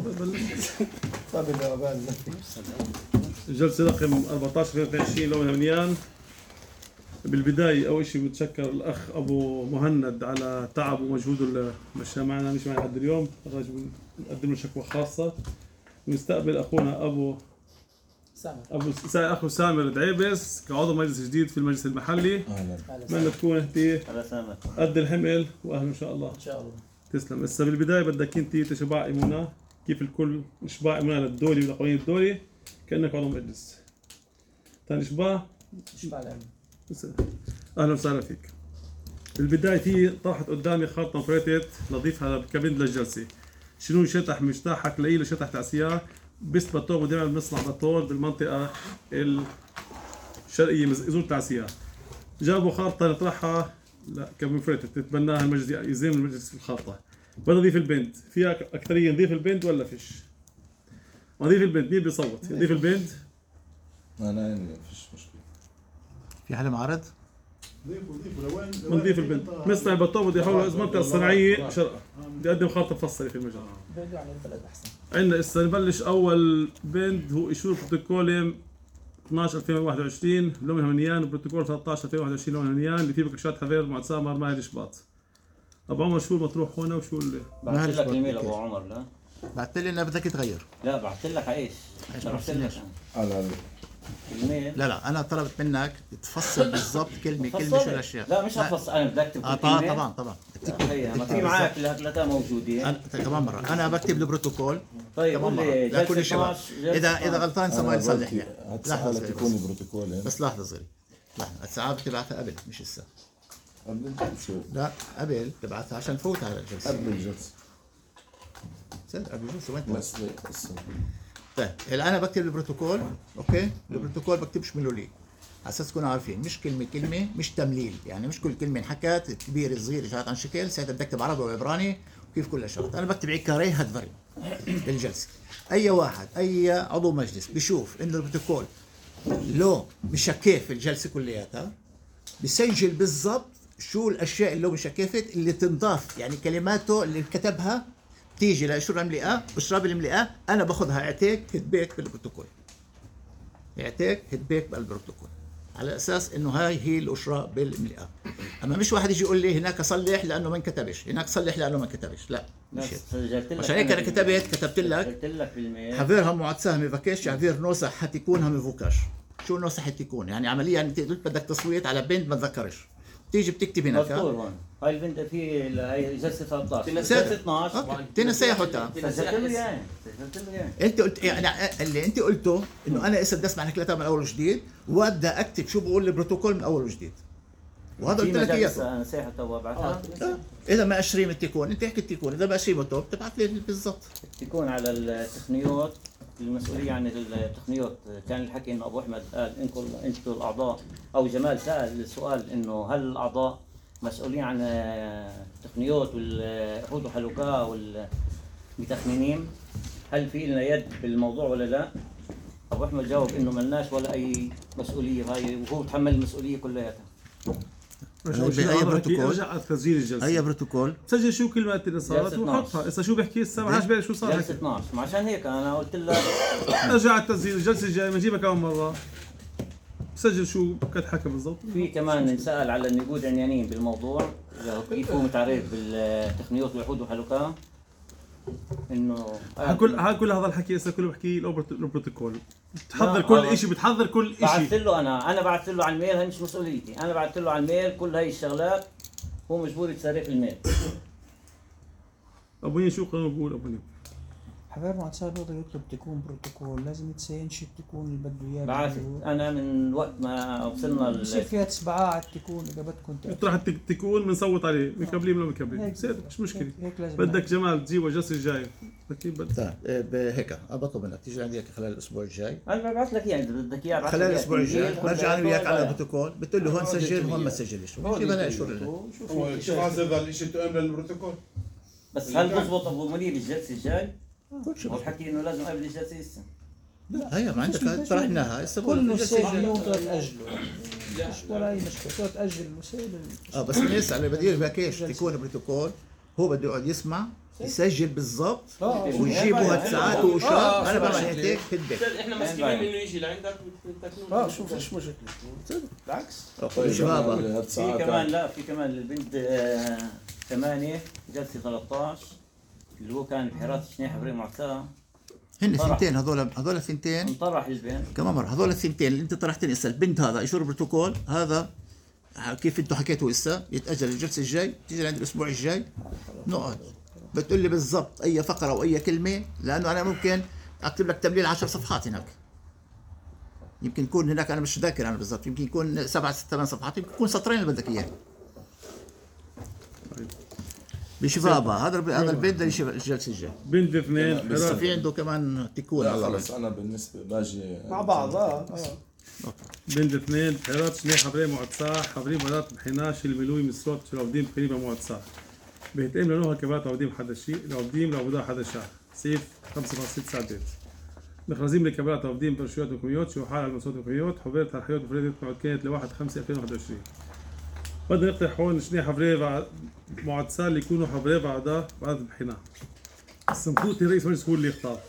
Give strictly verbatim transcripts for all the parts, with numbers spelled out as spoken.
الجلسة رقم أربعة عشر ألفين وعشرين لو همنيان. بالبداية أول شيء بتشكر الأخ أبو مهند على تعبه ومجهوده اللي مشى معنا مش معنا لحد اليوم. الرجل نقدم له شكوى خاصة. نستقبل أخونا أبو سامر أبو سا... أخو سامر دعيبس كعضو مجلس جديد في المجلس المحلي. أهلا. أتمنى تكون أنت قد الحمل وأهلا إن شاء الله. إن شاء الله. تسلم. هسه بالبداية بدك أنت تشبع إيمونا كيف الكل إشباع إيمونا للدولي ولقوانين الدولي كأنك عضو مجلس. ثاني إشباع. إشباع العلم. أهلا وسهلا فيك. بالبداية في طرحت قدامي خارطة مفرطت نضيفها كبند للجلسة. شنو شطح مشتاحك لإله شطح تعسيار بس بطوغ ودائما بنصنع بطول بالمنطقة الشرقية زور تعسيار. جابوا خارطة نطرحها لا كمفرطت تتبناها المجلس يزين المجلس في الخارطة. بدنا نضيف البند فيها أكثرية نضيف البند ولا فيش؟ نضيف البند مين بيصوت؟ نضيف البند؟ أنا ما فيش مشكلة. في حدا معرض؟ بنضيف البند مصنع البطوط بده يحولها المنطقة الصناعية شرقة. بدي أقدم خارطة مفصلة في المجال. برجع للبلد أحسن. عندنا هسه نبلش أول بند هو إشور بروتوكول اثناشر ألفين وواحد وعشرين لومي همنيان وبروتوكول ثلاثة عشر ألفين وواحد وعشرين لومي همنيان اللي فيه بكشات حفير مع سامر ماهر شباط. أبو عمر شو المطروح هنا وشو اللي بعثت لك ايميل ابو عمر لا؟ بعثت لي انه بدك تغير. لا بعثت لك ايش؟ ايش بعثت بعثت لك على ايميل. لا لا انا طلبت منك تفصل بالضبط كلمه كلمه شو الاشياء. لا مش هفصل انا بدي اكتب اه طبعا طبعا طبعا هي ما في معك الثلاثه موجودين. انا كمان مره انا بكتب البروتوكول طيب كمان مره لكل الشباب. اذا اذا غلطان سمويل صلح لي. لحظة تكون بروتوكول يعني. بس لحظه صغيره لحظه الساعات بتبعثها قبل مش هسه. قبل الجلسة. لا قبل تبعثها عشان نفوت على الجلسه. قبل الجلسة. صدق قبل الجلسه وين بس بس طيب الان انا بكتب البروتوكول اوكي البروتوكول بكتبش ملولي على اساس تكونوا عارفين مش كلمه كلمه مش تمليل يعني مش كل كلمه انحكت كبير صغير جات عن شكل ساعتها بدي اكتب عربي وعبراني وكيف كل الشغلات انا بكتب عكاري هدفري للجلسه. اي واحد اي عضو مجلس بيشوف انه البروتوكول لو مشكف في الجلسه كلياتها بسجل بالضبط شو الاشياء اللي لو مشكفت اللي تنضاف يعني كلماته اللي كتبها تيجي لاشرار الملئه واشراب الملئه انا باخذها اعتيك هيدبيك بالبروتوكول اعتيك هيدبيك بالبروتوكول على اساس انه هاي هي الاشراء بالملئه. اما مش واحد يجي يقول لي هناك صلح لانه ما انكتبش هناك صلح لانه ما انكتبش لا مش هيك. عشان هيك انا كتبت كتبت لك حفيرها معتساه ميفاكيش حفير نوسح حتكونها ميفوكاش. شو نوسح حتكون يعني عمليا انت قلت بدك تصويت على بند ما تذكرش تيجي بتكتب هناك هون هاي البنت في هي جلسه ثلاثة عشر جلسه اثناشر تنسى حتى سجلت له اياه سجلت له اياه انت قلت يعني اللي انت قلته انه انا اسا بدي اسمع الكلام من اول وجديد وابدا اكتب شو بقول البروتوكول من اول وجديد وهذا قلت لك اياه. انا ساحه وابعثها اذا ما اشريم التكون انت احكي التكون اذا ما اشريم توب تبعث لي بالضبط تكون على التقنيات المسؤوليه عن التقنيات. كان الحكي انه ابو احمد قال انكم انتم الاعضاء او جمال سال السؤال انه هل الاعضاء مسؤولين عن التقنيات والعقود وحلقاء والمتخمينين هل في لنا يد بالموضوع ولا لا؟ ابو احمد جاوب انه ملناش ولا اي مسؤوليه هاي وهو تحمل المسؤوليه كلياتها. اي بروتوكول رجع على تسجيل الجلسة. اي بروتوكول سجل شو كلمات اللي صارت وحطها. هسه شو بحكي هسه ما عجبني شو صار. جلسه اثناشر عشان هيك انا قلت لك رجع على التسجيل الجلسة الجاية بنجيبها كمان مرة. سجل شو كنت حكى بالضبط. في كمان نسأل على النقود عنيانين بالموضوع كيف هو متعرف بالتقنيات والعقود وحلقاء انه كل ها كل هذا الحكي هسه كله بحكي البروتوكول بتحضر كل شيء بتحضر كل شيء. بعثت له انا انا بعثت له على الميل هي مش مسؤوليتي انا بعثت له على الميل كل هاي الشغلات هو مجبور يتصرف الميل. ابوي شو قانون بقول ابوي حفير معتساه بيقدر يطلب تكون بروتوكول لازم يتسين شو التكون اللي بده اياه. بعثت انا من وقت ما وصلنا بصير فيها تسبعة على التكون اذا بدكم يطرح التكون بنصوت عليه مكبلين ولا مكبلين بصير مش مشكله. بدك جمال تجيبه الجلسه الجاي اكيد بدك هيك بطلب منك تيجي عندي خلال الاسبوع الجاي. انا ببعث لك اياه اذا بدك اياه خلال الاسبوع الجاي برجع انا وياك على البروتوكول بتقول له هون سجل هون ما تسجلش بجيب انا شو شو هذا الشيء تؤمن للبروتوكول. بس هل بضبط ابو منير الجلسه الجاي؟ كل شيء والحكي انه لازم قبل الجلسه لسه. لا هي ما عندك طرحناها هسه كله سجل وتأجله مش ولا اي مشكله تأجل وسيل اه بس الناس اللي بده يبقى كيش تكون بروتوكول هو بده يقعد يسمع يسجل بالضبط اه ويجيبوا هالساعات واشاره. انا بعمل هيك في البيت. احنا مسؤولين انه يجي لعندك وتتكلم. اه شوف ايش مشكلة بالعكس. طيب شباب هاد في ساعات كمان لا في كمان البنت آه، ثمانية جلسة ثلاثة عشر اللي هو كان بحراسة شنيحة فريق معتاه هن طرح. ثنتين هذول هذول ثنتين انطرح البنت. كمان مرة. هذول الثنتين اللي انت طرحتني هسه، البنت هذا ايش البروتوكول هذا كيف انتم حكيتوا هسه، يتاجل الجلسه الجاي، تيجي عند الاسبوع الجاي نقعد بتقول لي بالضبط اي فقره او اي كلمه، لانه انا ممكن اكتب لك تمليل عشر صفحات هناك، يمكن يكون هناك انا مش ذاكر انا بالضبط، يمكن يكون سبع ست ثمان صفحات، يمكن يكون سطرين اللي بدك اياه. بشبابها هذا هذا البنت الجلسه الجاي. بنت اثنين بس حراس في عنده كمان تكون لا هذا. خلص انا بالنسبه باجي مع بعض اه اه بنت اثنين حراس شنيحة فريق معتاه حاضرين مباراة بحناش الملوي من صوت العودين بقريبة معتاه بيتم لنوها كبات عودين حدا شيء العودين لعبودا حدا شهر سيف خمسة فاصلة ستة ساعات مخرزين لكبات عودين برشوات وكميوت شو حال على المسود وكميوت حضرت الحيوت وفريدت معد كانت لواحد خمسة ألفين وواحد وعشرين. بدنا نقترح هون شنيحة فريق معتاه اللي يكونوا حضرين بعدها بعد الحنا السمكوتي رئيس مجلس هو اللي يختار.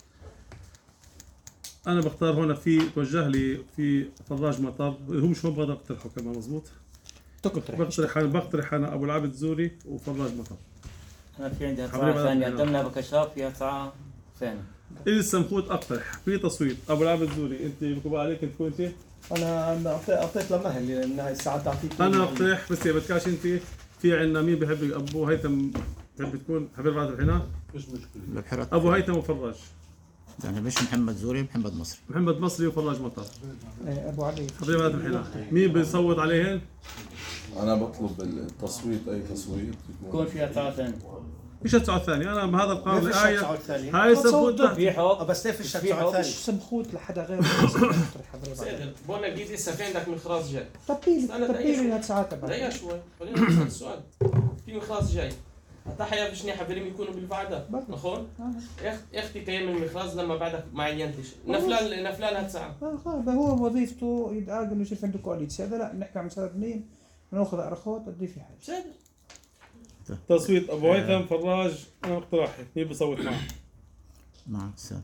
انا بختار هون في توجه لي في فراج مطر هو مش هون بقدر اقترحه كمان مزبوط. تقترح بقترح انا بقترح انا ابو العابد زوري وفراج مطر. انا في عندي حبيبي ساعة ثانية أنا- قدمنا بكشاف فيها ساعة ثانية. إذا السمخوت اقترح في تصويت ابو العابد زوري انت بكبر عليك انت تكون انت. انا أنا اعطيت اعطيت لمهل لان هاي الساعات تعطيك انا اقترح بس يا بدكاش انت في عندنا مين بحب ابو هيثم بحب تكون حبيب بعد الحنا البحيرات ابو هيثم وفراج يعني مش محمد زوري، محمد مصري. محمد مصري وفراج مطر إيه، ابو علي حبيب بعد الحنا مين بيصوت عليهن؟ انا بطلب التصويت اي تصويت يكون يكون فيها ساعة ثانية. مش الساعة الثانية انا بهذا القانون ليش الآية الساعة الثانية؟ هاي السمخوت تصوت تحت في حق بس ليه في في الساعة حق. الثانية سمخوت لحدا غير يقترح حضرتك. سيد بقول لك جيت هسه في عندك مخراج جاي. طبيلي أنا طبيلي دقيقة. هاد ساعات دقيقة بعد شوي خلينا نسأل السؤال. في مخراج جاي. حتى في شنيحة فريم يكونوا بالفعدة نخون اختي كيام المخراج لما بعدك ما عينتش نفلان نفلان هاد ساعة. اه خلص هو وظيفته يدعاق انه يشوف عنده كواليتي، هذا لا نحكي عن مسألة منين ناخذ اراخوت قد في حاجة. سيد تصويت ابو هيثم فراج انا اقتراحي مين بصوت معه؟ مع سامر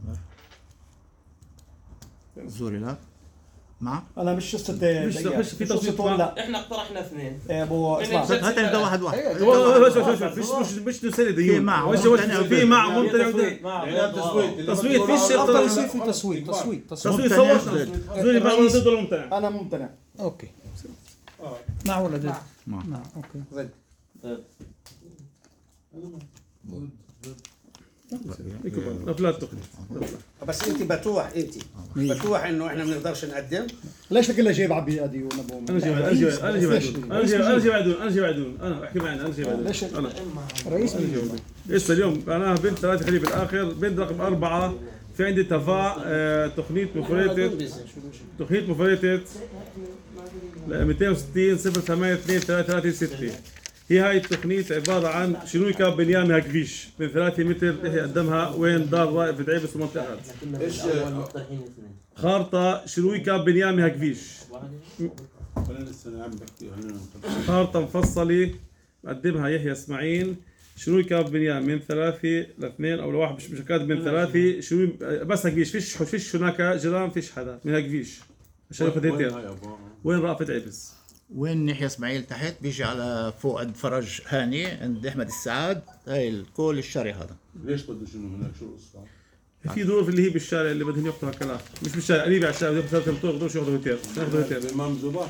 زوري لا مع انا مش قصة مش- مش في تصويت ولا لا احنا اقترحنا اثنين. إيه، ابو من اسمع الجد- هات نبدا واحد واحد. شوف شوف شوف مش مش مش نسال في ديون مع وش ممتنع وش في مع ممتنع تصويت مع تصويت في شيء افضل يصير في تصويت تصويت تصويت تصويت ممتنع صوت ضد. زوري بقى ضد ولا ممتنع؟ انا ممتنع. اوكي مع ولا ضد؟ مع. مع اوكي ضد. افلات تقني بس انت بتوح انت بتوح انه احنا ما بنقدرش نقدم. ليش كلها جايب عبي ادي ونبو انا جاي انا جاي انا جاي بعدون انا جاي انا جاي بعدون انا جاي بعدون انا احكي معنا انا جاي بعدون ليش انا رئيس أنا جاي بعدون. لسه اليوم انا بنت ثلاثه خلي بالاخر بنت رقم اربعه في عندي تفاع آه، تقنيه مفريتت تقنيه مفريتت مئتين وستين صفر ثمانية اثنين ثلاثة ثلاثة ستة. هي هاي التقنية عبارة عن شنو كاب بنيان هكفيش من ثلاثة متر تحت قدامها وين دار رائف دعيبس ومنطقة ايش خارطة شنو كاب بنيان هكفيش خارطة مفصلة قدمها يحيى اسماعيل شنو كاب بنيان من ثلاثة لاثنين او لواحد مش مش كاتب من ثلاثة شنو بس هكفيش فيش فيش هناك جيران فيش حدا من هكفيش عشان ياخذ هيتين وين رأفت عبس وين يحيى اسماعيل تحت بيجي على فوق عند فرج هاني عند احمد السعاد، هاي الكل الشارع هذا. ليش بده شنو هناك شو القصه؟ في دور اللي هي بالشارع اللي بدهم ياخذوا هكلا مش بالشارع قريبة على الشارع بدهم ياخذوا طرق بدهم ياخذوا هيتين ياخذوا هيتين الامام زبا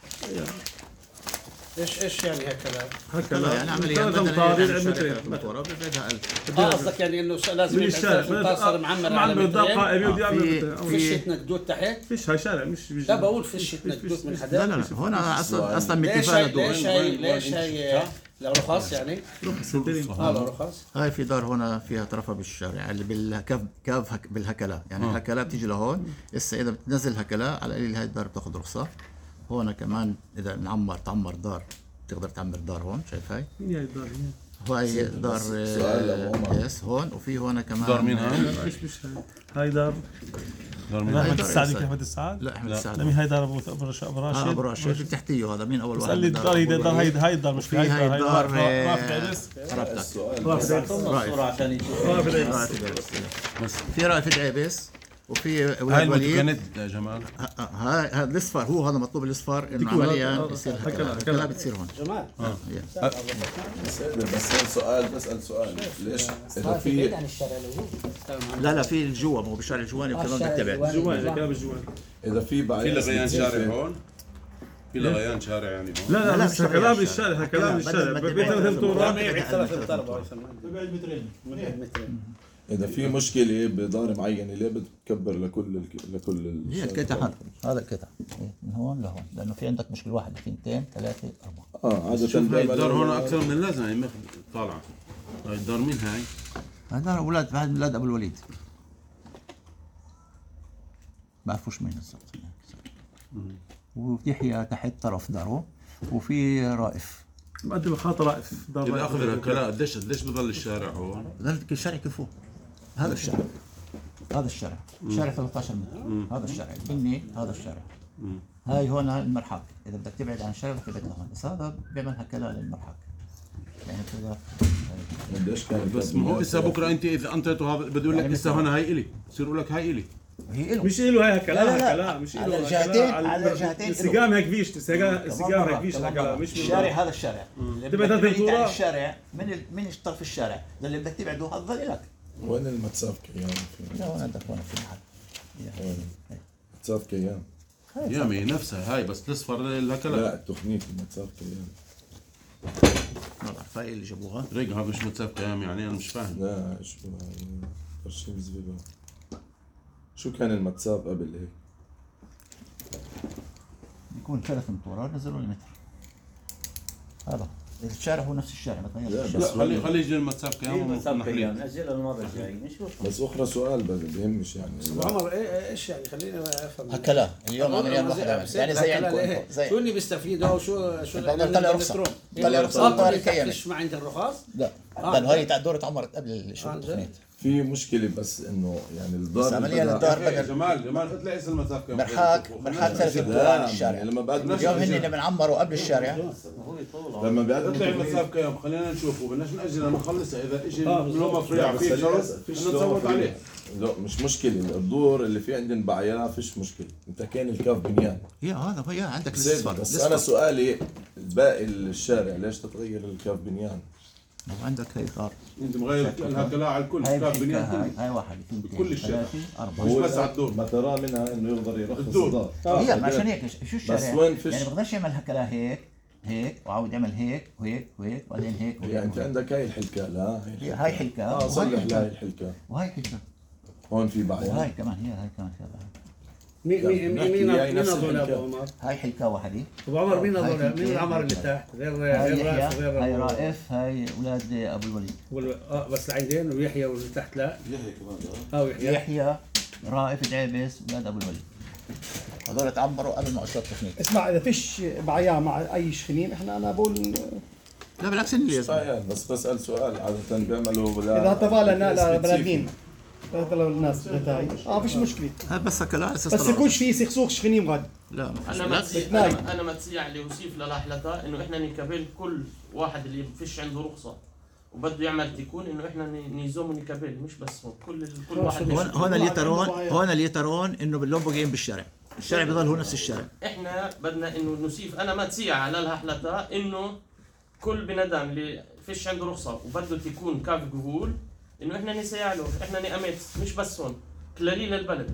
ايش ايش يعني هكذا؟ هكلا يعني عمليا ثلاث مثلا امتار يعني يلعب الشارع مترين ثلاث أمتار، ببعدها ألف. اه قصدك يعني انه لازم من يبقى الشارع ثلاث صار معمر على معمر قدام مترين. قائمة ودي في- يعمل فيش نكدود تحت. فيش هاي شارع مش مش لا بقول فيش نكدود من لا حدا. لا لا هون اصلا اصلا ليش متفق هي لدور. ليش هي ليش هي رخص يعني؟ اه رخص. هاي في دار هون فيها طرفة بالشارع اللي بالكاف كاف هك بالهكلا، يعني الهكلا بتيجي لهون، هسه اذا بتنزل هكلا على القليل هاي الدار بتاخذ رخصة. هون كمان اذا نعمر تعمر دار بتقدر تعمر دار هون، شايف هاي؟ مين هاي الدار هي؟ هاي دار سؤال لأبو عمر. يس هون، وفي هون كمان دار مين هاي؟ مش مش هاي هاي دار احمد السعد احمد السعد لا احمد السعد لمين هاي دار ابو ابو راشد ابو اه ابو راشد راشد اللي تحتيه هذا مين اول واحد اسال لي الدار هي دار هاي هاي الدار مش في هاي هاي الدار الدار هاي آه، رافع عبس رافع السؤال رافع الصورة عشان يشوف رافع عبس رافد عبس في رافد عبس وفي هاي اولاد وليد المتكنت يا جمال. ه- هاي هذا الاصفر هو هذا مطلوب الاصفر انه ديكور، عمليا آه، آه، يصير هكذا، هكذا هكذا. هكذا بتصير هون جمال آه، يا. سيدي بسأل سؤال بسأل سؤال ليش إذا في لا لا في الجوا ما هو بالشارع الجواني وكمان بتبعد جوان كلام الجوان إذا في في بعيس لغيان بتصير شارع في- هون، في لغيان شارع يعني هون. لا لا، لا لا، بس مش كلام رياض الشارع كلام بدل الشارع ما بين تبعد ثلاث بدل ما امتار يبعد ثلاث امتار ابو هيثم مترين. إذا في مشكلة بدار معينة ليه بتكبر لكل الك... لكل هي الشارع؟ القطع هذا هذا القطع من هون لهون لانه في عندك مشكله واحد اثنين ثلاثه اربعه اه عادة شوف هاي دايماً الدار هون ال- اكثر من اللازم هي مخ- طالعه. هاي الدار مين هاي؟ هذول اولاد هذا اولاد ابو الوليد بعرفوش مين بالضبط وفي يحيى تحت طرف داره وفي رائف مقدم خاطر رائف دار اللي رائف. اخذ كلا قديش قديش بضل الشارع هون؟ ذلك الشارع كيف هو هذا الشارع هذا الشارع شارع ثلاثة عشر متر هذا الشارع البني هذا الشارع هاي هون المرحاض اذا بدك تبعد عن الشارع بدك تبعد لهون بس هذا بيعملها كلا للمرحاض يعني بتقدر قديش كان بس ما هو اسا بكره انت اذا انطيته هذا بده يقول لك اسا هون هاي الي، بصير يقول لك هاي الي. هي له مش له هاي كلام لا، لا، كلام مش على له الجهتين- على الجهتين السقام هيك فيش السقام كمان السقام مرة، هيك فيش كمان كلام مرة. مش من الشارع هذا الشارع اللي تبعد بدك هذا تبعد عن الكورة؟ الشارع من ال... من طرف الشارع اللي بدك تبعده هذا ظل لك وين المتساف كيان؟ في لا هون عندك هون في محل متساف كيان؟ يا مي نفسها هاي بس تصفر لها كلا. لا التخنيك المتساف كيان. ما بعرف هاي اللي جابوها ريق هذا مش متسابق ايام يعني انا مش فاهم. لا شو هاي ترشيم زبيبة. شو كان المتساف قبل هيك؟ بيكون ثلاث امتار نزلوا المتر هذا الشارع هو نفس الشارع ما لا، تغيرش لا بس خلي خلي يجي المتسابق ايه ايام مسابقة ونحليه. يعني اجلها المرة الجاية نشوف. بس اخرى سؤال بس بيهمش يعني ابو عمر إيه- ايش يعني خليني افهم هكلا اليوم عمليا واحد يعني زي عندكم هكلا انتم زي شو اللي بيستفيدوا وشو شو بدنا نطلع رخصة. نطلع رخصة طلع للطوارئ الكيامة. مش ما عند الرخص لا لانه هي تاع الدورة عمرت قبل الشغل عن جد؟ التقنية في مشكلة بس انه يعني الدار بس عمليا بدها- الدار إيه، بدل جمال جمال اطلع اسم المتسابق كم مرحاك مرحاك ثلاث امتار عن لا الشارع يعني لما بقدم اليوم هن اللي بنعمروا قبل الشارع هو يطول لما اطلع بقدم المتسابق كم خلينا نشوفه بدناش ناجل نخلصها اذا اجى آه، لو لا، مفريع بس في خلينا- شرط فيش بدنا نصوت لون. عليه. لا مش مشكلة الدور اللي في عندنا بعياه فيش مشكلة انت كان الكاف بنيان يا هذا هي عندك بس, الاصفر بس الأصفر. انا سؤالي باقي الشارع ليش تتغير الكاف بنيان؟ وعندك هي صار انت مغير لها كلا على الكل هاي كاب الحكاية بنيان هاي كله. هاي واحد اثنين بكل الشارع. ثلاثة أربعة مش بس على الدور. ما ترى منها انه يقدر يرخص الدور. الدار هي عشان هيك شو الشارع وين فيش- يعني بقدرش يعمل هكذا هيك هيك وعاود يعمل هيك وهيك وهيك وبعدين هيك يعني انت وهيك عندك هاي الحلكة لا هي هاي حلكة اه وهاي صلح لها هاي حلكة الحلكة وهاي حلكة هون في وهاي بعياه كمان هي هاي كمان فيها بعد. مين مين نحكي مين هي مين نفس هذول الحكاية. ابو عمر؟ هاي حلكة واحدة ابو عمر مين هاي هذول؟ حلكة. مين العمر اللي تحت؟ غير هاي غير رائف يحيى وغير هاي أبو- رائف هاي اولاد ابو الوليد وال- اه بس العندين ويحيى واللي تحت لا يحيى كمان اه ويحيى يحيى رائف دعيبس اولاد ابو الوليد هذول تعمروا قبل ما اشرب تخنيك اسمع اذا فيش بعياه مع اي شخنين احنا انا بقول لا بالعكس اللي لازم آه، بس بسأل سؤال عادة بيعملوا ولا اذا تبع لنا لبلدين الناس بتاعي اه فيش مشكله هاي بس هكذا على اساس بس طلع. يكونش في سخسوخ شخنين غاد لا مش انا بالعكس متسيع بتناي. انا أنا متسيع اللي يوصيف للاحلتا انه احنا نكابل كل واحد اللي فيش عنده رخصه وبده يعمل تكون انه احنا ن- نيزوم ونكابل مش بس هو كل كل واحد هون يشتغل. هون اللي ترون هون اللي ترون انه باللوبو جايين بالشارع الشارع بيضل هو نفس الشارع احنا بدنا انه نسيف انا متسيع على الهحلتا انه كل بنادم اللي فيش عنده رخصه وبده تكون كاف جهول انه احنا نسيع له احنا نأمت مش بس هون كلاليل البلد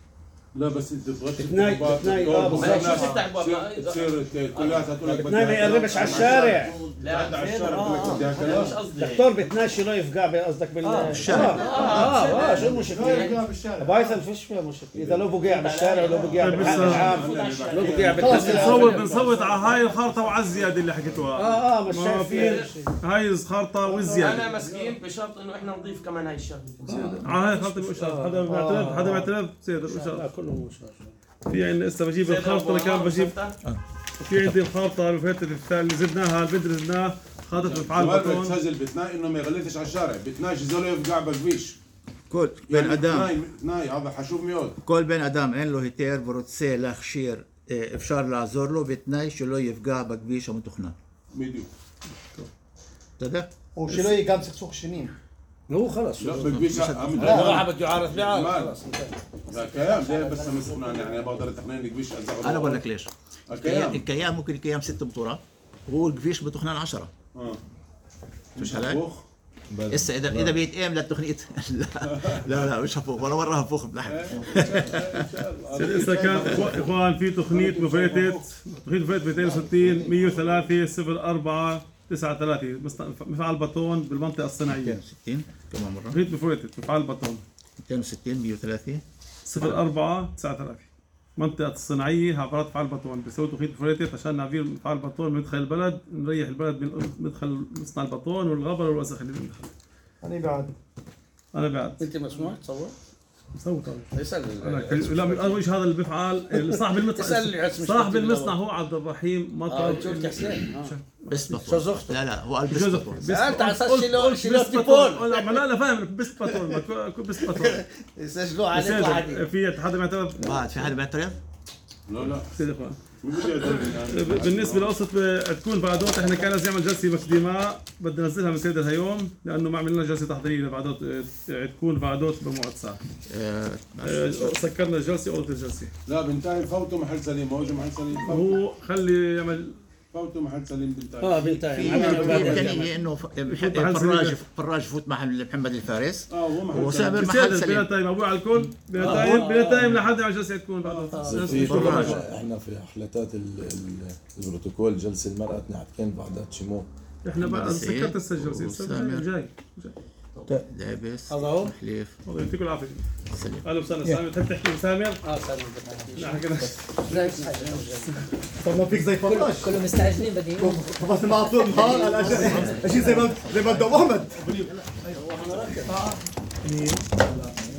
لا بس انت تبغى بتناي- بتناي- آه، ما هي شو تفتح باب تصير كلياتها تقول لك بتناي ما يقربش على الشارع لا على الشارع آه، بقول لك بدي آه، هكذا. أنا مش قصدي هيك. دكتور بتناشي لا يفقع قصدك بال بالشارع. اه اه, آه شو المشكله؟ ابو هيثم فيش فيها مشكله اذا لو بقع بالشارع ولو بقع بالحق العام لو بقع خلص بالحق بنصوت بنصوت على هاي الخرطة وعلى الزيادة اللي حكيتوها اه اه مش ما شايف في فيها هاي الخرطة والزيادة انا مسكين بشرط انه احنا نضيف كمان هاي الشغله على هاي الخرطة بأشارة حدا بيعترض حدا بيعترض سيد لا الأشارة كله مش في عندنا لسه بجيب الخرطة اللي كان بجيب في عندي الخرطة اللي فاتت الثانية اللي زدناها البدر زدناها خاطت مفعال جمال بطون بتسجل بتناي انه ما يغلطش على الشارع بتناي زول يفقع بجبيش كل بين يعني ادم اثنين اثنين هذا حشوف ميود. كل بן אדם אין לו היתר ורוצה להכשיר, אפשר לעזור לו בתנאי שלא יפגע בכביש המתוכנן. בדיוק. בסדר? או שלא יהיה גם סכסוך שנים. هو خلص لا بالكبيش لا واحد بده يعارض بيعارض خلاص لا كيام ده بس مسكونان يعني بقدر اتقنين الكبيش انا بقول لك ليش. الكيام الكيام ممكن الكيام ست مطورات وهو الكبيش متخنان عشرة. اه مش علي؟ هسه اذا اذا بيتقام للتقنيت لا لا لا مش هفوق ولا مره هفوق بلحق. هسه كان اخوان في تقنيه مفاتت تقنيه مفاتت مئتين وستين مئة وثلاثة صفر أربعة تسعة ثلاثة مفعل بطون بالمنطقه الصناعيه. مئتين وستين كمان مره. تقنيه مفاتت مفعل بطون مئتين وستين مئة وثلاثة صفر أربعة تسعة ثلاثة منطقة الصناعية عبارات مفعل بطون بيسوي تقنية مفاتت عشان نعبير مفعل بطون من مدخل البلد نريح البلد من مدخل مصنع البطون والغبر والوسخ اللي بندخل. أنا بعد أنا بعد انت مسموح تصور؟ مسوي طبعا. اسال لا اول شيء هذا اللي بيفعل صاحب المصنع اسال صاحب المصنع هو عبد الرحيم مطر. اه شفت حسين بس شو زغت؟ لا لا هو البس بطون. سالت على اساس شيلو شيلو تليفون. لا لا فاهم بس بطون بس بطون يسجلوا عليك واحد في حدا معترض؟ بعد في حدا معترض؟ لا لا سيدي اخوان بالنسبه لقصه تكون بعدوت احنا كان لازم نعمل جلسه مقدمه بدنا ننزلها من سيدة اليوم لانه ما عملنا جلسه تحضيريه لبعدوت تكون بعدوت بموعد ساعه. سكرنا الجلسه قلت الجلسه. لا بنتهي فوتوا محل سليم ما هوش محل سليم. هو خلي يعمل فوتوا محل سليم بنتهي. اه بنتهي. الثانية انه فراج فراج فوت محل محمد الفارس. اه هو محل وسابر محل سليم. بلا تايم ابوي على الكل بلا تايم بلا تايم لحد ما الجلسه تكون بعدوت. احنا في حفلات البروتوكول جلسه المرأة نحكي بعدات شمو. احنا بقى سكرت الجلسه جاي لابس هذا هو حليف. الله يعطيكم العافيه. سليم. اهلا وسهلا سامر تحب تحكي سامر؟ اه سامر لا حكينا طب ما فيك زي فراش كلهم مستعجلين بدي بس ما طول نهار اجي زي ما زي ما بدو محمد